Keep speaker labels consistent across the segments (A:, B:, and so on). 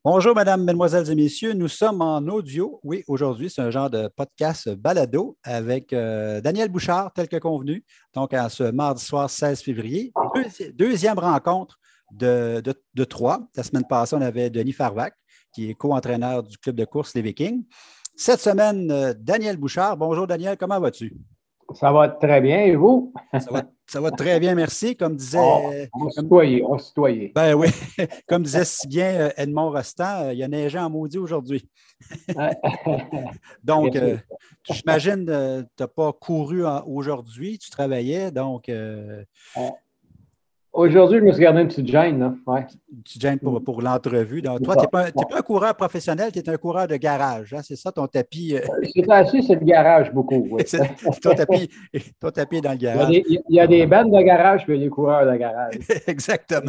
A: Bonjour, mesdames, mesdemoiselles et messieurs. Nous sommes en audio. Oui, aujourd'hui, c'est un genre de podcast balado avec Daniel Bouchard, tel que convenu. Donc, à ce mardi soir 16 février, deuxième rencontre de trois. La semaine passée, on avait Denis Farvac, qui est co-entraîneur du club de course Les Vikings. Cette semaine, Daniel Bouchard. Bonjour, Daniel, comment vas-tu?
B: Ça va très bien, et vous?
A: Ça va très bien, merci. Comme disait.
B: On se tutoyait, on se tutoyait.
A: Ben oui, comme disait si bien Edmond Rostand, il y a neigé en maudit aujourd'hui. Donc, j'imagine que tu n'as pas couru aujourd'hui, tu travaillais, donc.
B: Aujourd'hui, je me suis gardé une petite gêne, là. Ouais.
A: Tu gênes pour l'entrevue. Donc, toi, tu n'es pas un coureur professionnel, tu es un coureur de garage. Hein? C'est ça ton tapis?
B: C'est assis, c'est le garage beaucoup. Oui.
A: ton tapis est dans le garage.
B: Il y a des bandes de garage, puis il y a des coureurs de garage.
A: Exactement.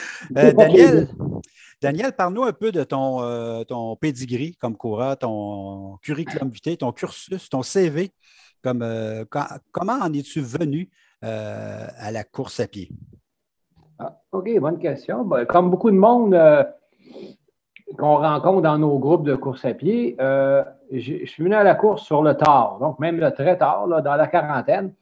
A: Daniel, parle-nous un peu de ton pedigree comme coureur, ton curriculum vitae, ton cursus, ton CV. Comment en es-tu venu à la course à pied?
B: OK, bonne question. Ben, comme beaucoup de monde qu'on rencontre dans nos groupes de course à pied, je suis venu à la course sur le tard, donc même le très tard, là, dans la quarantaine.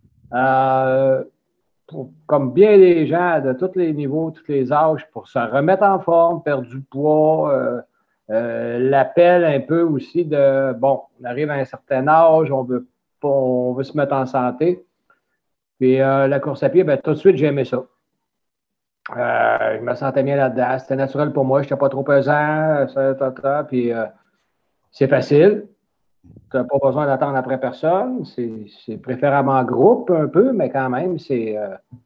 B: Comme bien des gens de tous les niveaux, tous les âges, pour se remettre en forme, perdre du poids, l'appel un peu aussi de, bon, on arrive à un certain âge, on veut se mettre en santé. Puis la course à pied, ben, tout de suite, j'ai aimé ça. Je me sentais bien là-dedans. C'était naturel pour moi. Je n'étais pas trop pesant. Puis c'est facile. Tu n'as pas besoin d'attendre après personne. C'est préférablement en groupe un peu, mais quand même, c'est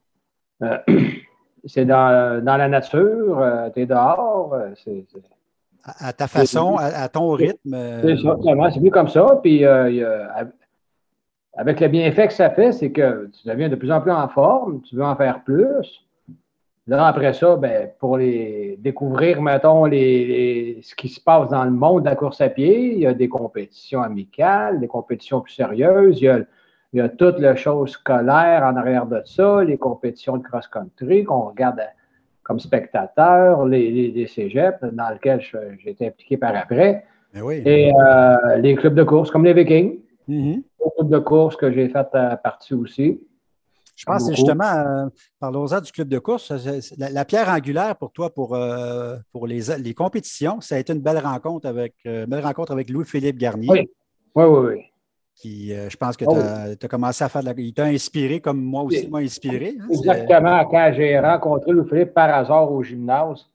B: dans la nature. Tu es dehors.
A: À ta façon, à ton rythme.
B: C'est ça. C'est venu comme ça. Puis avec le bienfait que ça fait, c'est que tu deviens de plus en plus en forme. Tu veux en faire plus. Là, après ça, ben, pour découvrir, mettons, ce qui se passe dans le monde de la course à pied, il y a des compétitions amicales, des compétitions plus sérieuses, il y a toute la chose scolaire en arrière de ça, les compétitions de cross-country qu'on regarde comme spectateur, les cégeps dans lesquels j'ai été impliqué par après,
A: oui.
B: Et les clubs de course comme les Vikings,
A: Mm-hmm.
B: les clubs de course que j'ai fait partie aussi.
A: Je pense que c'est justement, parlons-en du club de course, la pierre angulaire pour toi, pour les compétitions, ça a été une belle rencontre avec Louis-Philippe Garnier.
B: Oui, oui, oui. Oui.
A: Qui, je pense que tu as commencé à faire il t'a inspiré comme moi aussi m'a inspiré. Hein,
B: exactement. Quand j'ai rencontré Louis-Philippe par hasard au gymnase,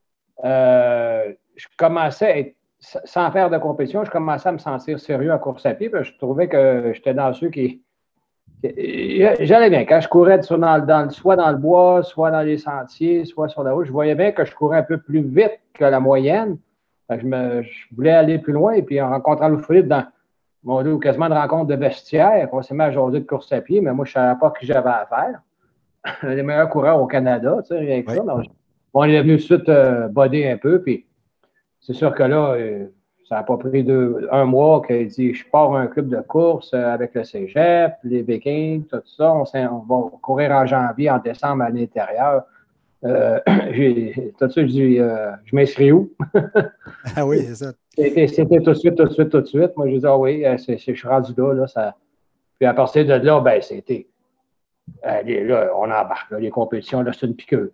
B: je commençais, sans faire de compétition, je commençais à me sentir sérieux en course à pied. Parce que je trouvais que j'étais dans ceux qui j'allais bien. Quand je courais soit dans le bois, soit dans les sentiers, soit sur la route, je voyais bien que je courais un peu plus vite que la moyenne. Je voulais aller plus loin. Et puis, en rencontrant Louis-Philippe dans quasiment une rencontre de vestiaire, on s'est mis à jaser de course à pied, mais moi, je ne savais pas qui j'avais à faire. Les meilleurs coureurs au Canada, tu sais, rien que ça. Donc, on est venu tout de suite botter un peu. Puis, c'est sûr que là, ça n'a pas pris un mois qu'il dit je pars à un club de course avec le cégep, les Vikings, tout ça. On va courir en janvier, en décembre à l'intérieur. Tout de suite, je dis je m'inscris où?
A: Ah oui, c'est ça.
B: C'était tout de suite. Moi, je dis ah oui, je suis rendu là. Puis à partir de là, ben, c'était. Là, on embarque. Là, les compétitions, là, c'est une piqûre.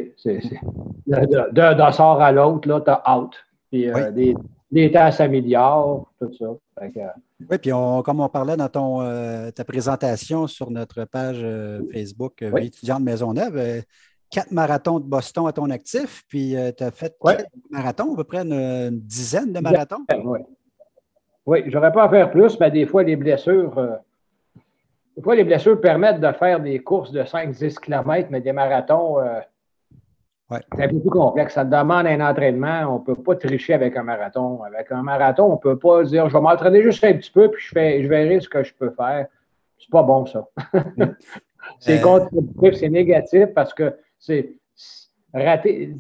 B: D'un sort à l'autre, là, t'as out. Puis les temps s'améliorent, tout ça.
A: Oui, puis comme on parlait dans ta présentation sur notre page Facebook Vie étudiante Maisonneuve, 4 marathons de Boston à ton actif, puis tu as fait quel marathon, à peu près une dizaine de marathons?
B: Oui, j'aurais pas à faire plus, mais des fois, les blessures permettent de faire des courses de 5-10 km, mais des marathons, c'est un peu plus complexe. Ça demande un entraînement. On ne peut pas tricher avec un marathon. Avec un marathon, on ne peut pas dire je vais m'entraîner juste un petit peu, puis je verrai ce que je peux faire. C'est pas bon, ça. C'est contre-productif, c'est négatif parce que c'est raté.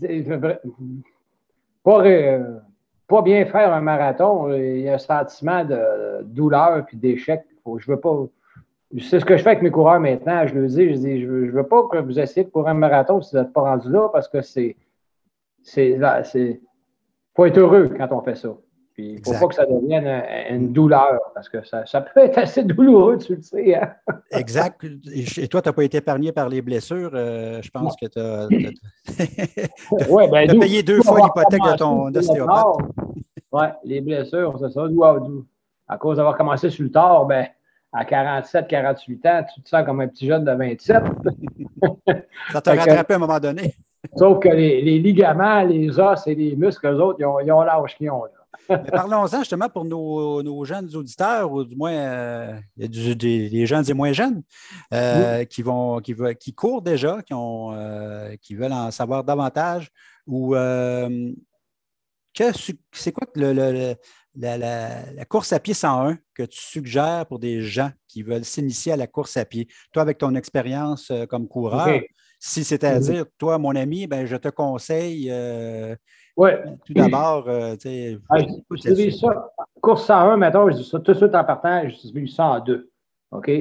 B: Pas bien faire un marathon, il y a un sentiment de douleur et d'échec. Je veux pas. C'est ce que je fais avec mes coureurs maintenant. Je leur dis, je veux pas que vous essayez de courir un marathon si vous n'êtes pas rendu là parce que faut faut être heureux quand on fait ça. Puis il ne faut pas que ça devienne une douleur, parce que ça peut être assez douloureux, tu le sais. Hein?
A: Exact. Et toi, tu n'as pas été épargné par les blessures. Je pense que tu as,
B: ouais, ben,
A: payé 2 fois l'hypothèque de ton ostéopathe.
B: Oui, les blessures, c'est ça. À cause d'avoir commencé sur le tard, ben, à 47, 48 ans, tu te sens comme un petit jeune de 27.
A: Ça t'a rattrapé à un moment donné.
B: Sauf que les ligaments, les os et les muscles, eux autres, ils ont l'âge qu'ils ont. Là.
A: Mais parlons-en justement pour nos jeunes auditeurs, ou du moins des jeunes et moins jeunes, qui courent déjà, qui veulent en savoir davantage. Ou c'est quoi la course à pied 101 que tu suggères pour des gens qui veulent s'initier à la course à pied? Toi, avec ton expérience comme coureur, si c'était à dire, toi, mon ami, ben, je te conseille tout d'abord,
B: je dis ça. Course 101, mettons, je dis ça tout de suite en partant, je dis 102. OK?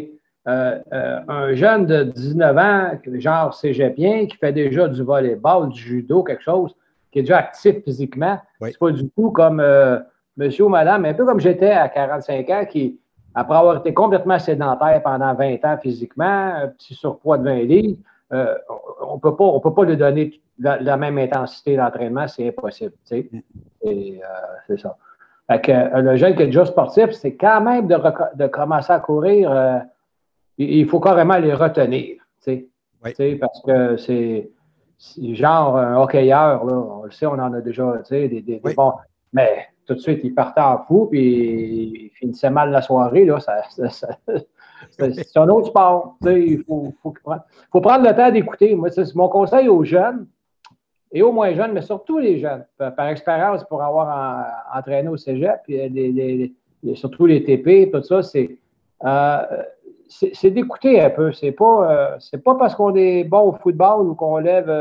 B: Un jeune de 19 ans, genre cégepien, qui fait déjà du volleyball, du judo, quelque chose, qui est déjà actif physiquement, c'est pas du tout comme monsieur ou madame, un peu comme j'étais à 45 ans, qui, après avoir été complètement sédentaire pendant 20 ans physiquement, un petit surpoids de 20 livres, on ne peut pas lui donner la même intensité d'entraînement, c'est impossible. Et c'est ça. Fait que, le jeune qui est déjà sportif, c'est quand même de commencer à courir, il faut carrément les retenir. Parce que c'est genre un hockeyeur, là, on le sait, on en a déjà des bons. Mais tout de suite, il partait en fou, puis il finissait mal la soirée. Là, c'est un autre sport. Il faut prendre le temps d'écouter. Moi, c'est mon conseil aux jeunes et aux moins jeunes, mais surtout les jeunes. Par expérience, pour avoir entraîné au cégep, puis surtout les TP, tout ça, c'est d'écouter un peu. C'est pas parce qu'on est bon au football ou qu'on lève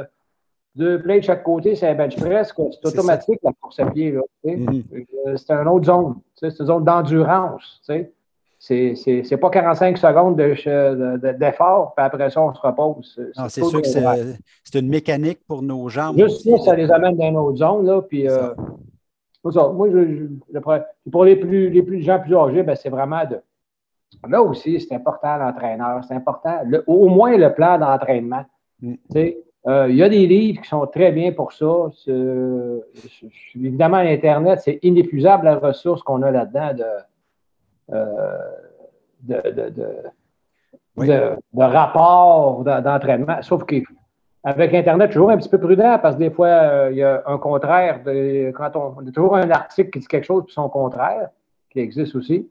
B: 2 plates de chaque côté, c'est un bench press, que c'est automatique la course à pied. Là, c'est une autre zone. C'est une zone d'endurance. C'est pas 45 secondes d'effort, puis après ça, on se repose.
A: C'est sûr que c'est une mécanique pour nos jambes.
B: Juste ça les amène dans une autre zone. Là, puis, moi, pour les gens plus âgés, ben, c'est vraiment là aussi, c'est important l'entraîneur. C'est important, au moins le plan d'entraînement. Il y a des livres qui sont très bien pour ça. Évidemment, Internet, c'est inépuisable la ressource qu'on a là-dedans de rapports d'entraînement. Sauf qu'avec Internet, toujours un petit peu prudent parce que des fois, il y a un contraire. Quand on a toujours un article qui dit quelque chose puis son contraire, qui existe aussi.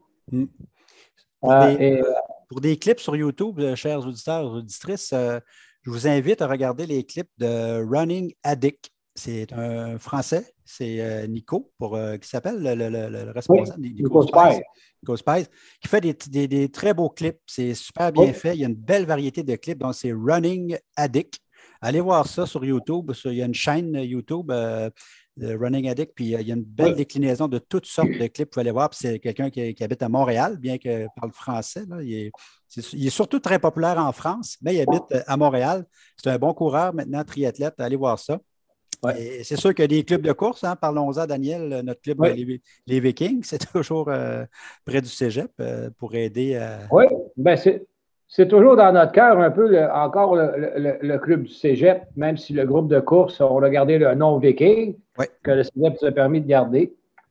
A: Pour des clips sur YouTube, chers auditeurs et auditrices, je vous invite à regarder les clips de Running Addict. C'est un Français, c'est Nico, qui s'appelle le responsable, Nico Spice, qui fait des très beaux clips. C'est super bien fait. Il y a une belle variété de clips. Donc, c'est Running Addict. Allez voir ça sur YouTube. Il y a une chaîne YouTube, Running Addict, puis il y a une belle déclinaison de toutes sortes de clips. Vous pouvez aller voir. Puis c'est quelqu'un qui habite à Montréal, bien qu'il parle français. Là. Il est surtout très populaire en France, mais il habite à Montréal. C'est un bon coureur maintenant, triathlète. Allez voir ça. C'est sûr qu'il y a des clubs de course. Hein. Parlons-en, Daniel, notre club, les Vikings, c'est toujours près du cégep pour aider à.
B: Oui, bien, c'est toujours dans notre cœur un peu encore le club du cégep, même si le groupe de course, on a gardé le nom Viking, que le cégep nous a permis de garder.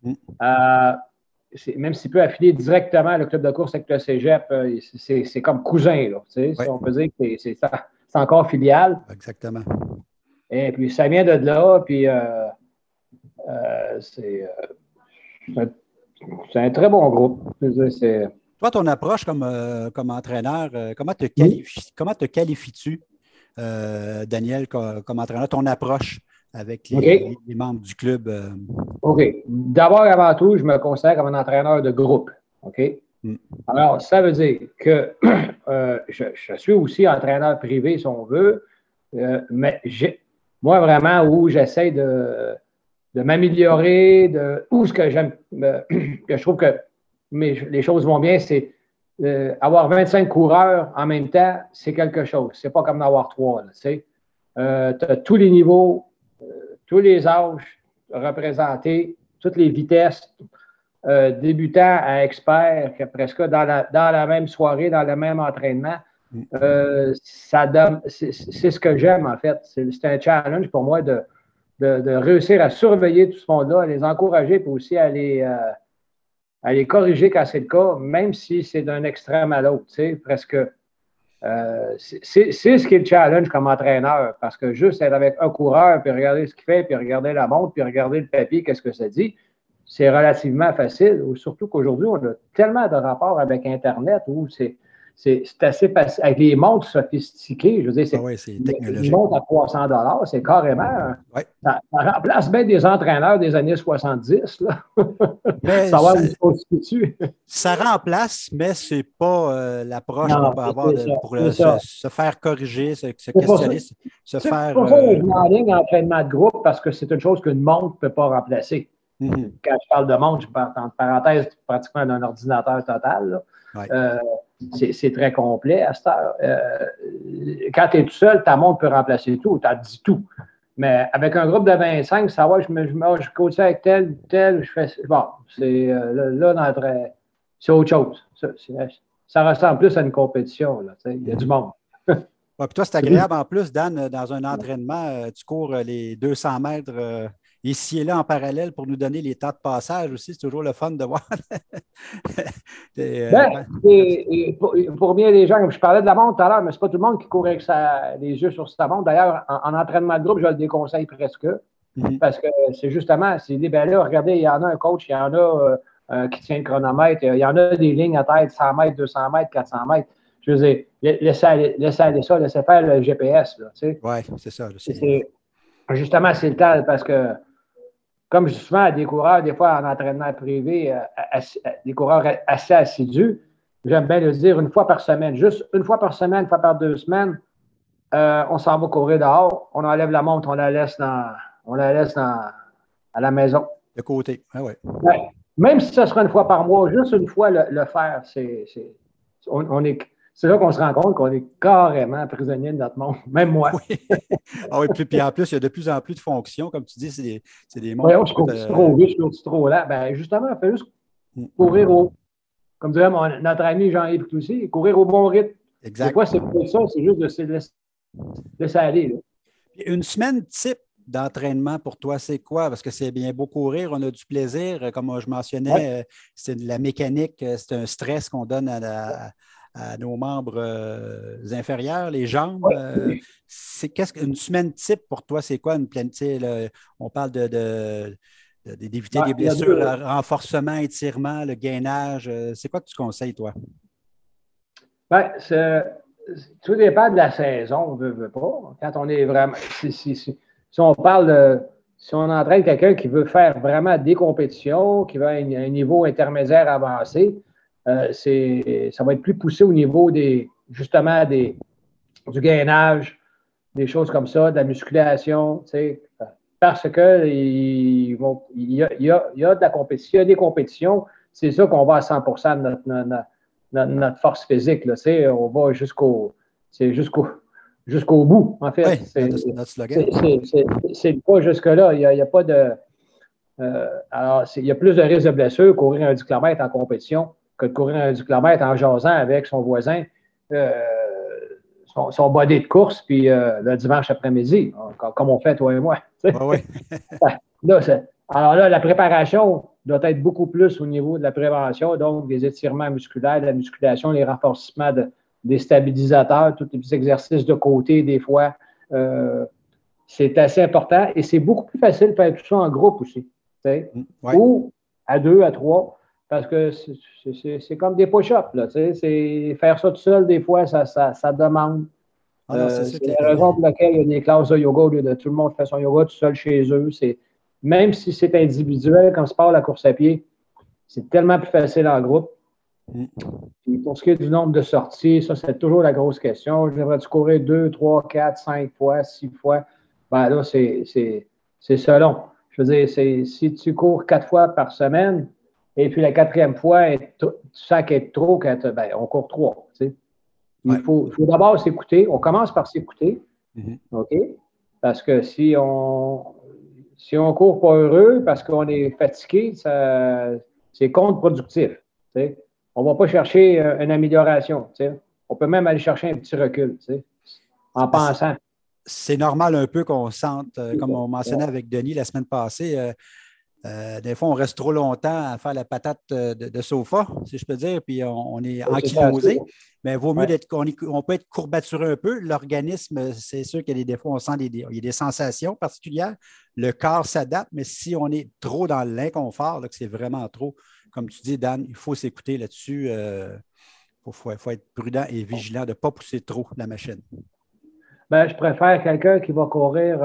B: Même s'il peut affiler directement le club de course avec le cégep, c'est comme cousin. Là, on peut dire que c'est encore filial.
A: Exactement.
B: Et puis, ça vient de là, puis c'est un très bon groupe.
A: Toi, ton approche comme entraîneur, comment te qualifies-tu, Daniel, comme entraîneur, ton approche avec les membres du club?
B: OK. D'abord, avant tout, je me considère comme un entraîneur de groupe. OK? Alors, ça veut dire que je suis aussi entraîneur privé, si on veut, mais moi, vraiment, où j'essaie de m'améliorer, où ce que j'aime, que je trouve que les choses vont bien, c'est avoir 25 coureurs en même temps, c'est quelque chose. C'est pas comme d'en avoir 3. Tu as tous les niveaux, tous les âges, représenter toutes les vitesses, débutants à experts, presque dans la même soirée, dans le même entraînement. C'est ce que j'aime, en fait. C'est un challenge pour moi de réussir à surveiller tout ce monde-là, à les encourager, puis aussi à les corriger quand c'est le cas, même si c'est d'un extrême à l'autre, tu sais, presque. C'est ce qui est le challenge comme entraîneur, parce que juste être avec un coureur, puis regarder ce qu'il fait, puis regarder la montre, puis regarder le papier, qu'est-ce que ça dit, c'est relativement facile, surtout qu'aujourd'hui, on a tellement de rapports avec Internet où c'est assez facile. Avec les montres sophistiquées, je veux dire,
A: c'est technologique.
B: Une montre à 300 $, c'est carrément. Ça remplace bien des entraîneurs des années 70. Là.
A: Mais
B: savoir où dessus.
A: Ça remplace, mais ce n'est pas l'approche qu'on peut avoir pour se faire corriger, se questionner, se faire.
B: C'est pour ça que je m'enligne en entraînement de groupe parce que c'est une chose qu'une montre ne peut pas remplacer. Quand je parle de montre, je parle entre parenthèses pratiquement d'un ordinateur total. C'est très complet à cette heure. Quand tu es tout seul, ta montre peut remplacer tout, tu as dit tout. Mais avec un groupe de 25, ça va, je coach avec tel, je fais. Bon, c'est autre chose. Ça ressemble plus à une compétition. Là, il y a du monde.
A: Puis toi, c'est agréable en plus, Dan, dans un entraînement, tu cours les 200 mètres ici et là en parallèle pour nous donner les temps de passage aussi. C'est toujours le fun de voir.
B: Pour bien les gens, comme je parlais de la montre tout à l'heure, mais c'est pas tout le monde qui court avec les yeux sur sa montre. D'ailleurs, en entraînement de groupe, je le déconseille presque. Parce que c'est justement, ben là, regardez, il y en a un coach, il y en a qui tient le chronomètre, il y en a des lignes à tête, 100 mètres, 200 mètres, 400 mètres. Je veux dire, laissez aller ça, laissez faire le GPS.
A: Oui, c'est ça.
B: Justement, c'est le temps parce que, comme je dis souvent à des coureurs, des fois en entraînement privé, des coureurs assez assidus, j'aime bien le dire une fois par semaine, juste une fois par semaine, une fois par 2 semaines, on s'en va courir dehors, on enlève la montre, on la laisse à la maison.
A: De côté, oui.
B: Même si ce sera une fois par mois, juste une fois le faire, c'est là qu'on se rend compte qu'on est carrément prisonnier de notre monde, même moi.
A: Oui. Puis en plus, il y a de plus en plus de fonctions, comme tu dis, c'est des montres.
B: Oui, je cours trop vite, je cours trop lent. Ben, justement, il fait juste courir comme dirait notre ami Jean-Yves Cloutier, courir au bon rythme.
A: Exact.
B: Des fois, c'est pas ça, c'est juste de se laisser aller. Là.
A: Une semaine type d'entraînement pour toi, c'est quoi? Parce que c'est bien beau courir, on a du plaisir. Comme je mentionnais, c'est de la mécanique, c'est un stress qu'on donne à nos membres inférieurs, les jambes. Une semaine type pour toi, c'est quoi une pleine? On parle d'éviter des blessures, renforcement, étirement, le gainage. C'est quoi que tu conseilles, toi?
B: Tout dépend de la saison, on ne veut pas. Quand on est vraiment. Si on parle si on entraîne quelqu'un qui veut faire vraiment des compétitions, qui veut un niveau intermédiaire avancé, ça va être plus poussé au niveau du gainage, des choses comme ça, de la musculation, parce que il y a de la compétition. S'il y a des compétitions, c'est ça qu'on va à 100% de notre force physique. Là, on va jusqu'au bout, en fait.
A: Oui, notre slogan.
B: C'est pas jusque-là. Il n'y a pas de. Alors, il y a plus de risques de blessure courir un 10 km en compétition que de courir un 10 km en jasant avec son voisin, son body de course, puis le dimanche après-midi, comme on fait, toi et moi. Alors là, la préparation doit être beaucoup plus au niveau de la prévention, donc des étirements musculaires, de la musculation, les renforcements des stabilisateurs, tous les petits exercices de côté, des fois. C'est assez important et c'est beaucoup plus facile de faire tout ça en groupe aussi. Ou à 2, à 3. Parce que c'est comme des push-ups. Faire ça tout seul, des fois, ça demande. C'est la raison pour laquelle il y a des classes de yoga au lieu de tout le monde fait son yoga tout seul chez eux. Même si c'est individuel, comme sport, la course à pied, c'est tellement plus facile en groupe. Et pour ce qui est du nombre de sorties, ça, c'est toujours la grosse question. J'aimerais-tu courir 2, 3, 4, 5 fois, 6 fois? Ben là, c'est selon. Je veux dire, si tu cours 4 fois par semaine, et puis la 4e fois, tu sens qu'elle est trop, on court 3. Il faut d'abord s'écouter. On commence par s'écouter. OK? Parce que si si on ne court pas heureux parce qu'on est fatigué, c'est contre-productif. T'sais. On ne va pas chercher une amélioration. T'sais. On peut même aller chercher un petit recul en pensant.
A: C'est normal un peu qu'on sente, comme on mentionnait avec Denis la semaine passée, des fois, on reste trop longtemps à faire la patate de sofa, si je peux dire, puis on est ankylosé. Mais il vaut mieux on peut être courbaturé un peu. L'organisme, c'est sûr qu'il y a des fois, on sent il y a des sensations particulières. Le corps s'adapte, mais si on est trop dans l'inconfort, là, que c'est vraiment trop, comme tu dis, Dan, il faut s'écouter là-dessus. Faut être prudent et vigilant de ne pas pousser trop la machine.
B: Ben, je préfère quelqu'un qui va courir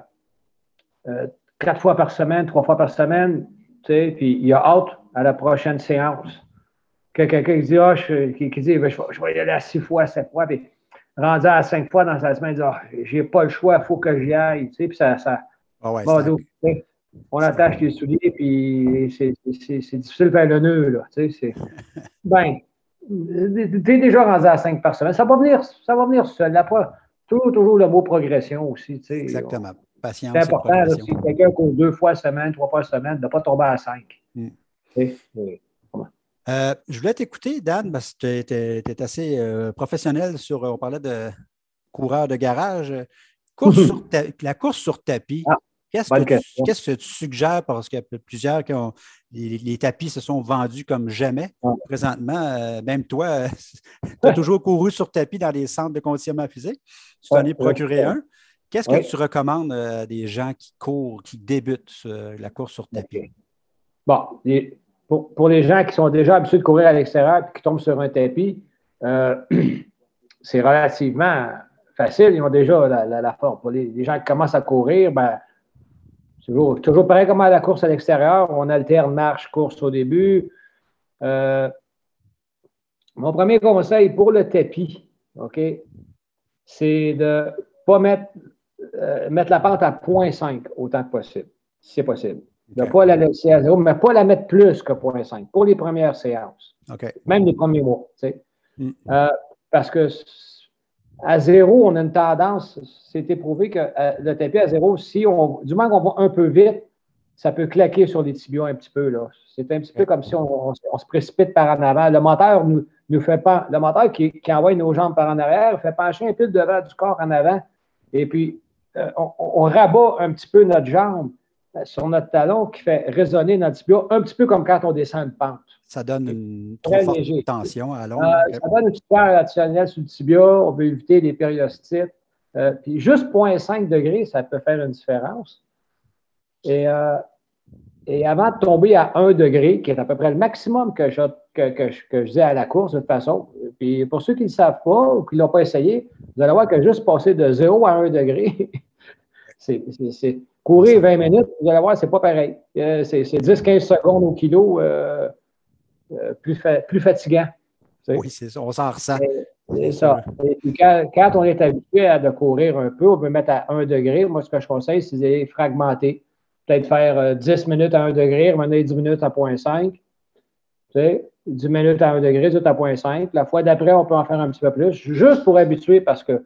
B: 4 fois par semaine, 3 fois par semaine, puis il a hâte à la prochaine séance. Que quelqu'un qui dit, qui dit ben, je vais y aller à 6 fois, 7 fois, puis rendu à 5 fois dans sa semaine, il dit, j'ai pas le choix, il faut que j'y aille. Puis on attache les souliers, puis c'est difficile de faire le nœud. Là, ben, t'es déjà rendu à 5 par semaine. Ça va venir seul. Toujours le mot progression aussi.
A: Exactement. Patience.
B: C'est important, là, si quelqu'un court 2 fois semaine, 3 fois semaine, de ne pas tomber à 5.
A: Je voulais t'écouter, Dan, parce que tu es assez professionnel on parlait de coureur de garage. La course sur tapis, qu'est-ce que tu suggères? Parce qu'il y a plusieurs qui ont. Les tapis se sont vendus comme jamais présentement. Même toi, tu as toujours couru sur tapis dans les centres de conditionnement physique. Tu t'en es procuré un. Qu'est-ce que tu recommandes à des gens qui courent, qui débutent la course sur tapis?
B: Bon, pour les gens qui sont déjà habitués de courir à l'extérieur et qui tombent sur un tapis, c'est relativement facile. Ils ont déjà la forme. Pour les gens qui commencent à courir, ben, toujours pareil comme à la course à l'extérieur. On alterne marche, course au début. Mon premier conseil pour le tapis, OK, c'est de ne pas mettre la pente à 0,5 autant que possible, si c'est possible. De ne pas la laisser à 0, mais pas la mettre plus que 0,5 pour les premières séances. Même les premiers mois. Parce que à 0, on a une tendance, c'est éprouvé que le tapis à 0, du moment qu'on va un peu vite, ça peut claquer sur les tibias un petit peu. Là. C'est un petit peu comme si on se précipite par en avant. Le moteur nous fait pas. Le moteur qui envoie nos jambes par en arrière fait pencher un peu le devant du corps en avant. Et puis, on rabat un petit peu notre jambe sur notre talon qui fait résonner notre tibia, un petit peu comme quand on descend une pente.
A: Ça donne une trop forte tension à long.
B: Ça donne une petite peur additionnelle sur le tibia. On veut éviter les périostites. Puis juste 0,5 degrés, ça peut faire une différence. Et avant de tomber à 1 degré, qui est à peu près le maximum que je dis à la course de toute façon, puis pour ceux qui ne le savent pas ou qui ne l'ont pas essayé, vous allez voir que juste passer de 0 à 1 degré, c'est courir 20 minutes, vous allez voir, c'est pas pareil. C'est 10-15 secondes au kilo plus fatigant.
A: Oui, c'est ça, on s'en ressent.
B: C'est ça. Et puis quand on est habitué à de courir un peu, on peut mettre à 1 degré. Moi, ce que je conseille, c'est de fragmenter. Peut-être faire 10 minutes à 1 degré, revenir 10 minutes à 0,5. Tu sais, 10 minutes à 1 degré, tout à 0,5. La fois d'après, on peut en faire un petit peu plus, juste pour habituer parce que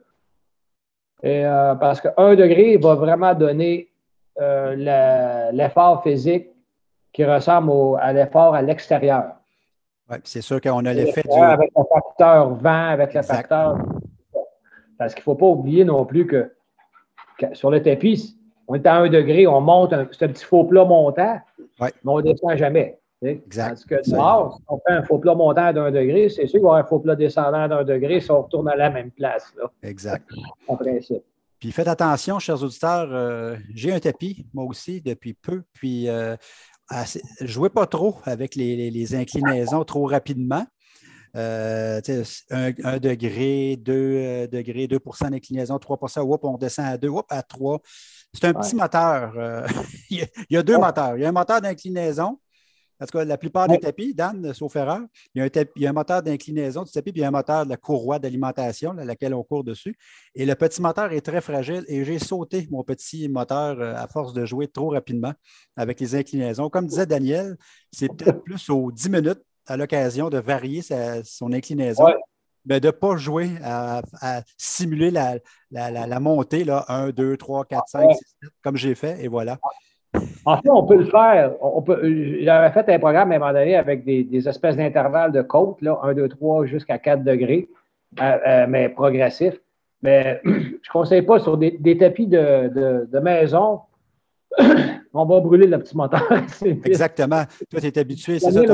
B: 1 degré va vraiment donner l'effort physique qui ressemble à l'effort à l'extérieur.
A: Oui, c'est sûr qu'on a l'effet du.
B: Avec le facteur vent, avec le facteur. Parce qu'il ne faut pas oublier non plus que sur le tapis, on est à 1 degré, on monte, c'est un petit faux plat montant, mais on ne descend jamais.
A: Exact.
B: Tandis que dehors, si on fait un faux plat montant d'1 degré, c'est sûr qu'il va y avoir un faux plat descendant d'1 degré si on retourne à la même place. Là.
A: Exact.
B: En principe.
A: Puis faites attention, chers auditeurs, j'ai un tapis, moi aussi, depuis peu. Puis jouez pas trop avec les inclinaisons trop rapidement. 1 degré, 2 degrés, 2 d'inclinaison, 3 on descend à 2, à 3. C'est un petit moteur. Il y a 2 moteurs. Il y a un moteur d'inclinaison. En tout cas, la plupart des tapis, Dan, sauf erreur, il y a un moteur d'inclinaison du tapis, puis il y a un moteur de la courroie d'alimentation, laquelle on court dessus. Et le petit moteur est très fragile et j'ai sauté mon petit moteur à force de jouer trop rapidement avec les inclinaisons. Comme disait Daniel, c'est peut-être plus aux 10 minutes à l'occasion de varier son inclinaison, mais de ne pas jouer à simuler la montée, là, 1, 2, 3, 4, 5, 6, 7, comme j'ai fait, et voilà.
B: En fait, on peut le faire. J'avais fait un programme à un moment donné avec des espèces d'intervalles de côte, là, 1, 2, 3 jusqu'à 4 degrés, mais progressif. Mais je ne conseille pas sur des tapis de maison. On va brûler le petit moteur.
A: Exactement. Toi, tu es habitué, c'est ça.
B: Mais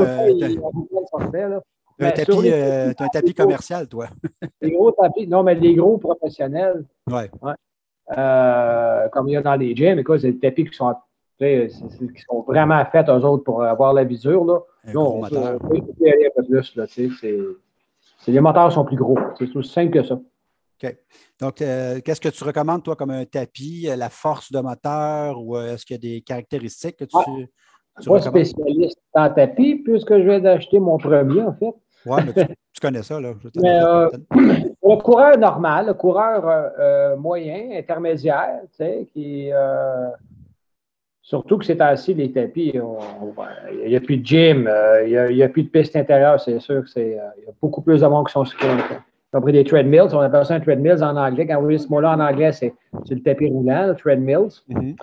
B: sur
A: T'as un tapis commercial, toi.
B: les gros tapis, non, mais les gros professionnels,
A: Ouais.
B: comme il y a dans les gyms, écoute, c'est des tapis qui sont vraiment faits, eux autres, pour avoir la visure. Là.
A: Un
B: Là,
A: gros
B: on
A: moteur.
B: peut y aller un peu plus. Là, les moteurs sont plus gros. C'est aussi simple que ça.
A: OK. Donc, qu'est-ce que tu recommandes, toi, comme un tapis, la force de moteur, ou est-ce qu'il y a des caractéristiques que tu
B: Pas
A: recommandes?
B: spécialiste en tapis, puisque je viens d'acheter mon premier, en fait.
A: Oui, mais tu connais ça, là.
B: Mais, le coureur normal, le coureur moyen, intermédiaire, tu sais, surtout que c'est assis, les tapis, il n'y a plus de gym, il n'y a plus de piste intérieure, c'est sûr que il y a beaucoup plus de monde qui sont compris des treadmills, on appelle ça un treadmills en anglais. Quand vous voyez ce mot-là en anglais, c'est le tapis roulant, le treadmills.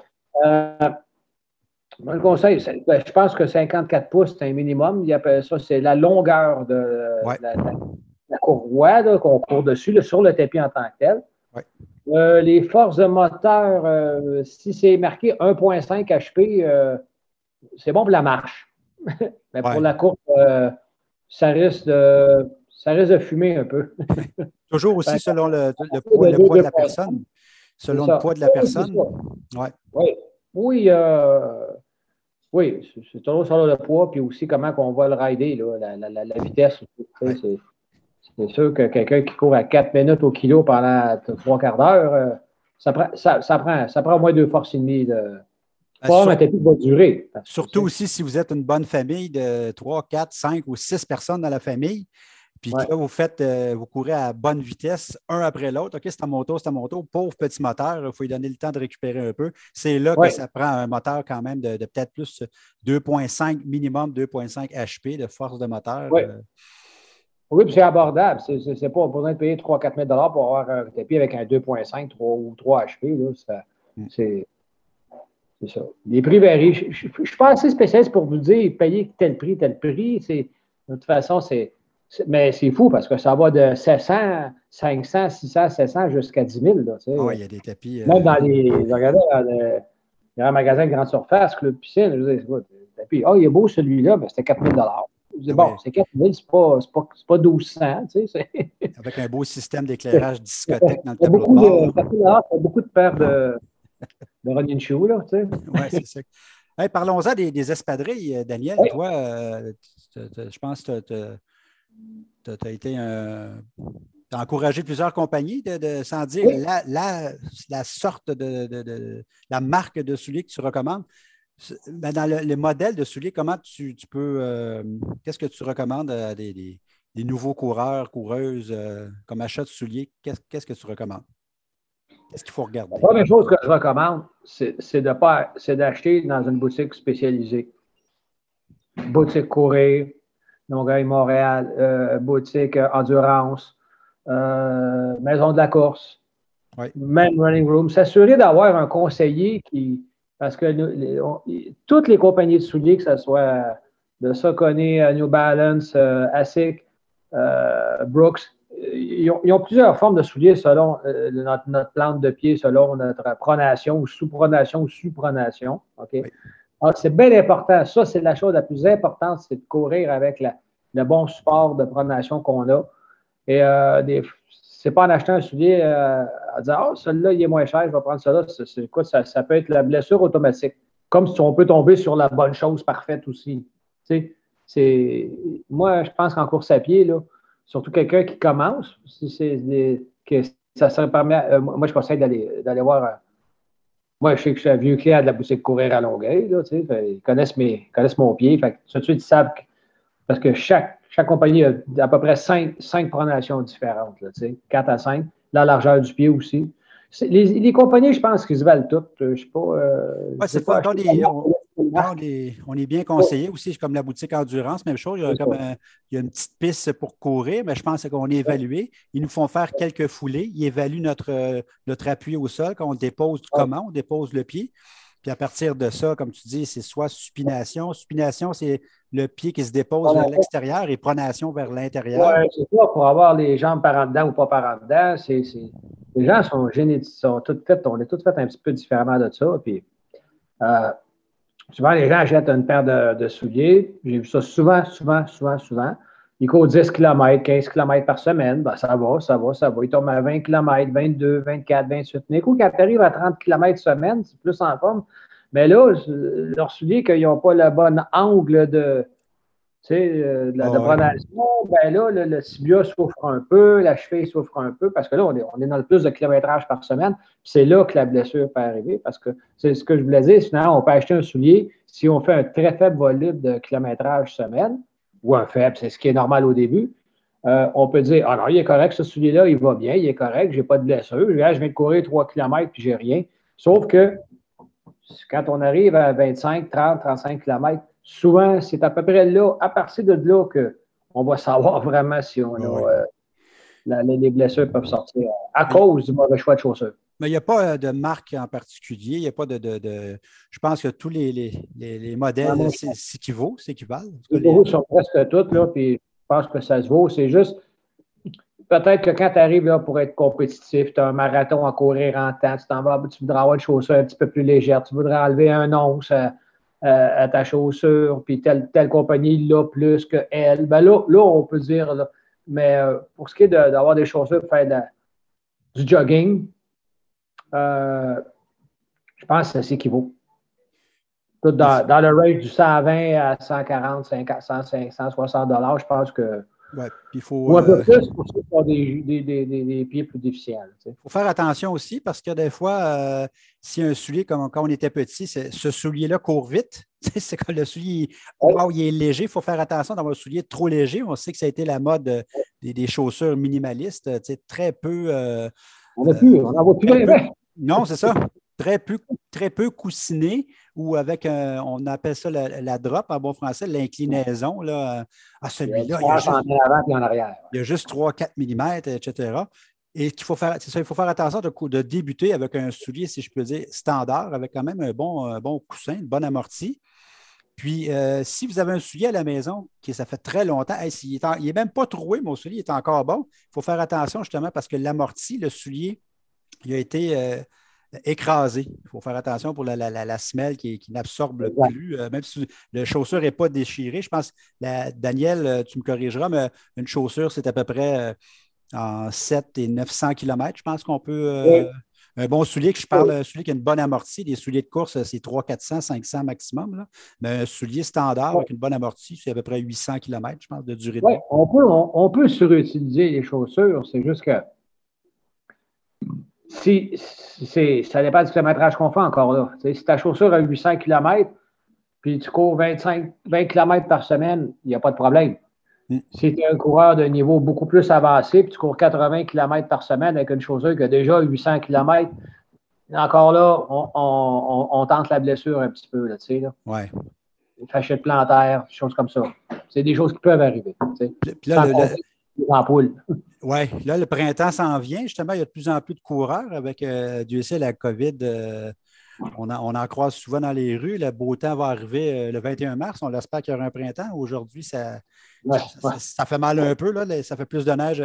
B: Moi, le conseil, je pense que 54 pouces, c'est un minimum. Il appelle ça, c'est la longueur de la courroie qu'on court dessus, là, sur le tapis en tant que tel.
A: Ouais.
B: Les forces de moteur, si c'est marqué 1,5 HP, c'est bon pour la marche. Mais pour la course, ça risque de fumer un peu.
A: Toujours aussi selon le poids de la personne. Selon le poids de la personne.
B: Oui. Oui, c'est toujours sur le poids, puis aussi comment on va le rider, là, la vitesse. C'est sûr que quelqu'un qui court à 4 minutes au kilo pendant 3/4 d'heure, ça prend au moins 2 forces et demie. Pas un tapis qui va durer.
A: Surtout aussi si vous êtes une bonne famille de 3, 4, 5 ou 6 personnes dans la famille, puis que là, vous courez à bonne vitesse, un après l'autre. OK, c'est à mon tour, c'est à mon tour. Pauvre petit moteur, il faut lui donner le temps de récupérer un peu. C'est là que ça prend un moteur quand même de peut-être plus 2,5 minimum, 2,5 HP de force de moteur.
B: Oui, puis c'est abordable. C'est pas besoin de payer 3-4 000 $ pour avoir un tapis avec un 2,5 3 ou 3 HP. Là, c'est ça. Les prix varient. Je ne suis pas assez spécialiste pour vous dire payer tel prix. De toute façon, mais c'est fou parce que ça va de 700, 500, 600, 700 jusqu'à 10 000.
A: Il y a des tapis.
B: Même dans regardez, il y a un magasin de grande surface, Club Piscine. Je veux dire, tapis, il est beau celui-là, mais c'était 4 000 $. Je dis, bon, c'est 4 000, c'est pas 1200. Tu sais,
A: avec un beau système d'éclairage discothèque dans le tableau
B: beaucoup
A: de bord.
B: Beaucoup de paires de running shoes, là, tu sais.
A: Oui, c'est ça. Hey, parlons-en des espadrilles, Daniel. Toi, je pense que tu as été t'as encouragé plusieurs compagnies, sans dire la sorte la marque de souliers que tu recommandes. Ben, dans le modèle de souliers, comment tu peux. Qu'est-ce que tu recommandes à des nouveaux coureurs, coureuses, comme achat de souliers? Qu'est-ce que tu recommandes? Qu'est-ce qu'il faut regarder?
B: La première chose que je recommande, c'est d'acheter dans une boutique spécialisée. Boutique Courir, Longueuil-Montréal, boutique Endurance, Maison de la course, même Running Room. S'assurer d'avoir un conseiller parce que toutes les compagnies de souliers, que ce soit de Saucony, New Balance, Asics, Brooks, ils ont plusieurs formes de souliers selon notre plante de pied, selon notre pronation ou sous-pronation ou supronation. OK? Alors, c'est bien important. Ça, c'est la chose la plus importante, c'est de courir avec le bon support de pronation qu'on a. Et c'est pas en achetant un soulier en disant celui-là, il est moins cher, je vais prendre celui-là. Ça peut être la blessure automatique. Comme si on peut tomber sur la bonne chose parfaite aussi. Moi, je pense qu'en course à pied, là, surtout quelqu'un qui commence, moi, je conseille d'aller voir. Moi, je sais que je suis un vieux client de la boutique Courir à Longueuil. Là, ils connaissent mon pied. Fait, tout de suite, ils savent parce que chaque compagnie a à peu près 5 pronations différentes. Là, 4 à 5. La largeur du pied aussi. Les compagnies, je pense qu'ils se valent toutes. Je ne sais pas.
A: On est bien conseillé aussi, comme la boutique Endurance, même chose. Il y a une petite piste pour courir, mais je pense qu'on est évalué. Ils nous font faire quelques foulées. Ils évaluent notre appui au sol quand on dépose comment on dépose le pied. Puis à partir de ça, comme tu dis, c'est soit supination. Supination, c'est le pied qui se dépose vers l'extérieur et pronation vers l'intérieur.
B: Oui, c'est ça, pour avoir les jambes par en dedans ou pas par en dedans. Les gens sont génétiques, sont toutes faites, on est toutes faites un petit peu différemment de ça. Puis, euh, souvent, les gens achètent une paire de souliers. J'ai vu ça souvent. Ils courent 10 km, 15 km par semaine. Ben, ça va. Ils tombent à 20 km, 22, 24, 28. Mais quand ils arrivent à 30 km semaine, c'est plus en forme. Mais là, leurs souliers, qu'ils n'ont pas le bon angle de pronation, ben là, le tibia souffre un peu, la cheville souffre un peu, parce que là, on est dans le plus de kilométrage par semaine, puis c'est là que la blessure peut arriver, parce que c'est ce que je voulais dire, sinon, on peut acheter un soulier si on fait un très faible volume de kilométrage semaine, ou un faible, c'est ce qui est normal au début, on peut dire, ah non, il est correct, ce soulier-là, il va bien, il est correct, j'ai pas de blessure, je viens de courir 3 km, puis j'ai rien. Sauf que quand on arrive à 25, 30, 35 km, souvent, c'est à peu près là, à partir de là, qu'on va savoir vraiment si on a les blessures peuvent sortir à cause du mauvais choix de chaussures.
A: Mais il n'y a pas de marque en particulier. Il n'y a pas Je pense que tous les modèles s'équivalent.
B: Les gros sont presque tous, là, puis je pense que ça se vaut. C'est juste, peut-être que quand tu arrives là pour être compétitif, tu as un marathon à courir en temps, tu voudrais avoir une chaussure un petit peu plus légère, tu voudrais enlever un once à ta chaussure, puis telle compagnie l'a plus qu'elle. Ben là, on peut dire, là, mais pour ce qui est d'avoir des chaussures pour faire du jogging, je pense que ça s'équivaut. Dans le range du 120 à 140, 50, 150, 160 $, je pense que.
A: Ouais,
B: ou un peu plus pour ceux qui ont des pieds plus déficients.
A: Il faut faire attention aussi parce que des fois, si un soulier, comme quand on était petit, ce soulier-là court vite. C'est quand le soulier il est léger, il faut faire attention d'avoir un soulier trop léger. On sait que ça a été la mode des chaussures minimalistes, très peu.
B: On n'en voit plus bien.
A: Non, c'est ça. Très peu coussiné ou avec, on appelle ça la drop en bon français, l'inclinaison. Celui-là, il y a juste 3-4 mm, etc. Et qu'il faut faire, c'est ça, il faut faire attention de débuter avec un soulier, si je peux dire, standard, avec quand même un bon coussin, une bonne amortie. Puis, si vous avez un soulier à la maison, ça fait très longtemps, il n'est même pas troué, mon soulier est encore bon, il faut faire attention justement parce que l'amorti, le soulier, il a été écrasé. Il faut faire attention pour la semelle qui n'absorbe plus, même si la chaussure n'est pas déchirée. Je pense, Daniel, tu me corrigeras, mais une chaussure, c'est à peu près en 7 et 900 km. Je pense qu'on peut. Un bon soulier, que je parle, un soulier qui a une bonne amortie. Des souliers de course, c'est 300, 400, 500 maximum. Là. Mais un soulier standard avec une bonne amortie, c'est à peu près 800 km, je pense, de durée de vie.
B: Oui, on peut surutiliser les chaussures. C'est juste que ça dépend du kilométrage qu'on fait encore là. Si ta chaussure a 800 km, puis tu cours 20 km par semaine, il n'y a pas de problème. Si tu es un coureur de niveau beaucoup plus avancé, puis tu cours 80 km par semaine avec une chaussure qui a déjà 800 km, encore là, on tente la blessure un petit peu.
A: Ouais.
B: Une fachette plantaire, des choses comme ça. C'est des choses qui peuvent arriver.
A: Puis là,
B: les ampoules.
A: Oui, là, le printemps s'en vient. Justement, il y a de plus en plus de coureurs avec, Dieu sait, la COVID. On en croise souvent dans les rues. Le beau temps va arriver le 21 mars. On l'espère qu'il y aura un printemps. Aujourd'hui, ça fait mal un peu. Là, ça fait plus de neige,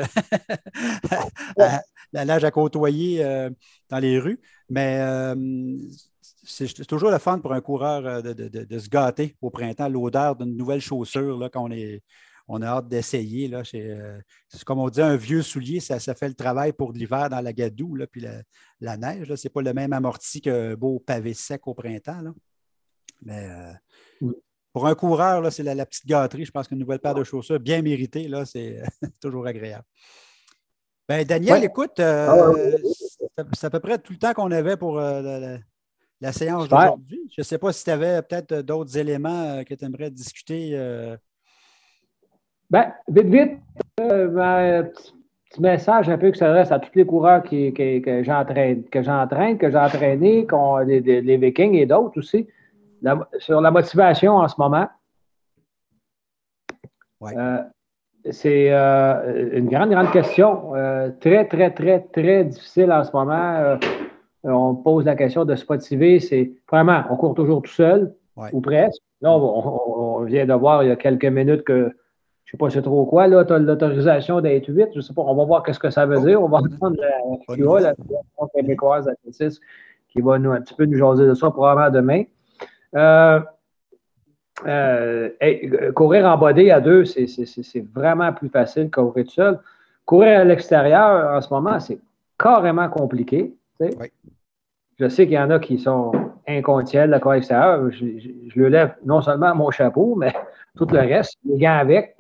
A: la neige à côtoyer dans les rues. Mais c'est toujours le fun pour un coureur de se gâter au printemps, l'odeur d'une nouvelle chaussure là, on a hâte d'essayer. C'est comme on dit, un vieux soulier, ça fait le travail pour l'hiver dans la gadoue, là, puis la neige. Ce n'est pas le même amorti qu'un beau pavé sec au printemps. Là. Mais pour un coureur, là, c'est la petite gâterie. Je pense qu'une nouvelle paire de chaussures bien méritée, là, c'est toujours agréable. Ben, Daniel, écoute, c'est à peu près tout le temps qu'on avait pour la séance d'aujourd'hui. Je ne sais pas si tu avais peut-être d'autres éléments que tu aimerais discuter.
B: Vite, petit message un peu qui s'adresse à tous les coureurs que j'entraîne, que j'ai entraînés, les Vikings et d'autres aussi, sur la motivation en ce moment.
A: Ouais.
B: C'est une grande question. Très, très, très, très difficile en ce moment. on pose la question de se motiver. C'est vraiment, on court toujours tout seul, ou presque. Là, on vient de voir il y a quelques minutes que je ne sais pas c'est trop quoi, là, tu as l'autorisation d'être 8. Je ne sais pas, on va voir ce que ça veut dire. On va prendre la FQA, la Fédération québécoise d'athlétisme, qui va un petit peu nous jaser de ça probablement demain. Courir en body à deux, c'est vraiment plus facile que courir tout seul. Courir à l'extérieur, en ce moment, c'est carrément compliqué. Oui. Je sais qu'il y en a qui sont inconscients de la courir à l'extérieur. Je le lève non seulement mon chapeau, mais tout le reste, les gants avec.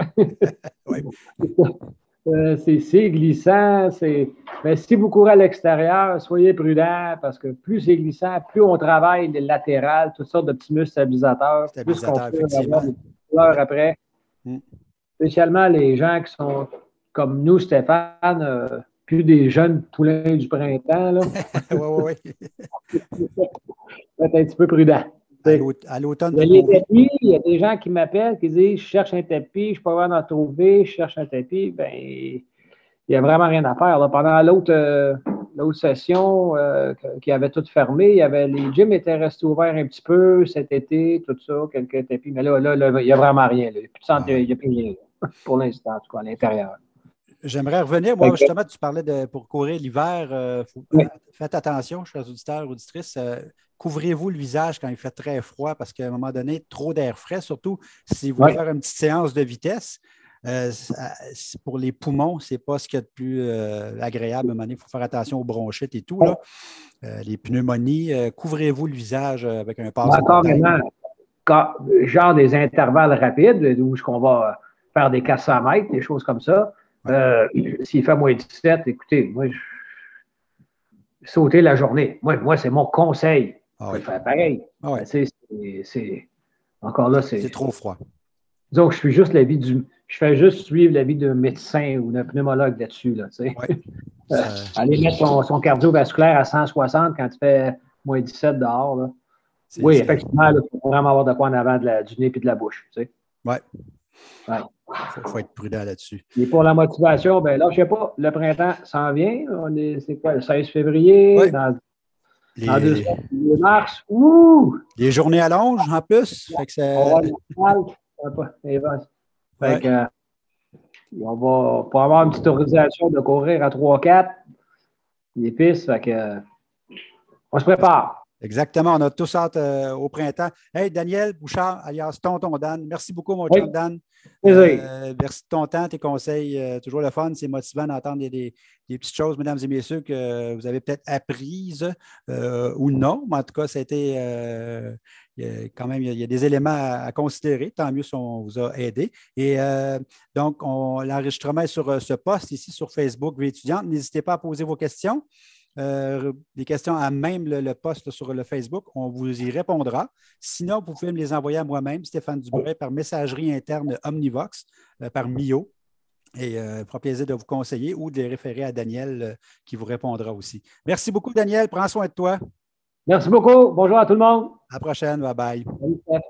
B: C'est glissant. Mais si vous courez à l'extérieur, soyez prudent parce que plus c'est glissant, plus on travaille les latérales, toutes sortes de petits muscles stabilisateurs, plus qu'on peut avoir des douleurs après. Spécialement les gens qui sont comme nous, Stéphane, plus des jeunes poulains du printemps.
A: Oui.
B: Faut être un petit peu prudent.
A: À l'automne,
B: il y a les tapis, il y a des gens qui m'appellent, qui disent je cherche un tapis, je ne suis pas vraiment en trouver, je cherche un tapis. Ben, il n'y a vraiment rien à faire. Là. Pendant l'autre session qui avait tout fermé, les gyms étaient restés ouverts un petit peu cet été, tout ça, quelques tapis. Mais là il n'y a vraiment rien. Là. Il n'y a plus rien pour l'instant, en tout cas, à l'intérieur.
A: J'aimerais revenir. Moi, justement, tu parlais pour courir l'hiver. Faites attention, chers auditeurs, auditrices. Couvrez-vous le visage quand il fait très froid parce qu'à un moment donné, trop d'air frais, surtout si vous voulez faire une petite séance de vitesse. Pour les poumons, ce n'est pas ce qu'il y a de plus agréable. À un moment donné, il faut faire attention aux bronchites et tout. Là. Les pneumonies, couvrez-vous le visage avec un passe-bouteille.
B: Genre des intervalles rapides où on va faire des 400 mètres, des choses comme ça. S'il fait moins 17, écoutez, moi, sauter la journée. Moi c'est mon conseil. Je vais faire pareil. Encore là, c'est
A: trop froid.
B: Donc, je fais juste suivre l'avis d'un médecin ou d'un pneumologue là-dessus. Là, aller mettre son cardiovasculaire à 160 quand tu fais moins 17 dehors. Là. Oui, effectivement, il faut vraiment avoir de quoi en avant du nez et de la bouche.
A: Oui. Il faut être prudent là-dessus.
B: Et pour la motivation, ben là, je ne sais pas, le printemps s'en vient. C'est quoi, le 16 février? Dans 2 semaines, le mars. Ouh!
A: Les journées allongent en plus. Fait que
B: on va pour avoir une petite autorisation de courir à 3-4. Les pistes, on se prépare.
A: Exactement, on a tous hâte au printemps. Hey, Daniel Bouchard, alias Tonton Dan, merci beaucoup, mon chum Dan. Merci de ton temps, tes conseils, toujours le fun. C'est motivant d'entendre des petites choses, mesdames et messieurs, que vous avez peut-être apprises ou non. Mais en tout cas, ça a été quand même, il y a des éléments à considérer. Tant mieux si on vous a aidé. Et donc, l'enregistrement est sur ce post ici sur Facebook, Vie étudiante. N'hésitez pas à poser vos questions. Des questions à même le post sur le Facebook, on vous y répondra. Sinon, vous pouvez me les envoyer à moi-même, Stéphane Dubray, par messagerie interne Omnivox, par Mio. Et il fera plaisir de vous conseiller ou de les référer à Daniel qui vous répondra aussi. Merci beaucoup, Daniel. Prends soin de toi.
B: Merci beaucoup. Bonjour à tout le monde.
A: À la prochaine. Bye bye.
B: Salut, Steph.